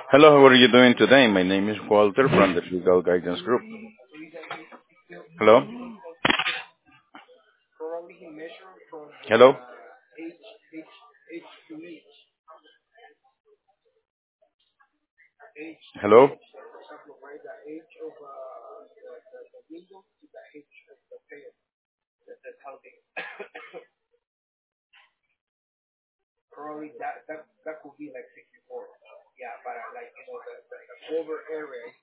Hello, how are you doing today? My name is Walter from the Legal Guidance Group. Hello? Hello? Hello?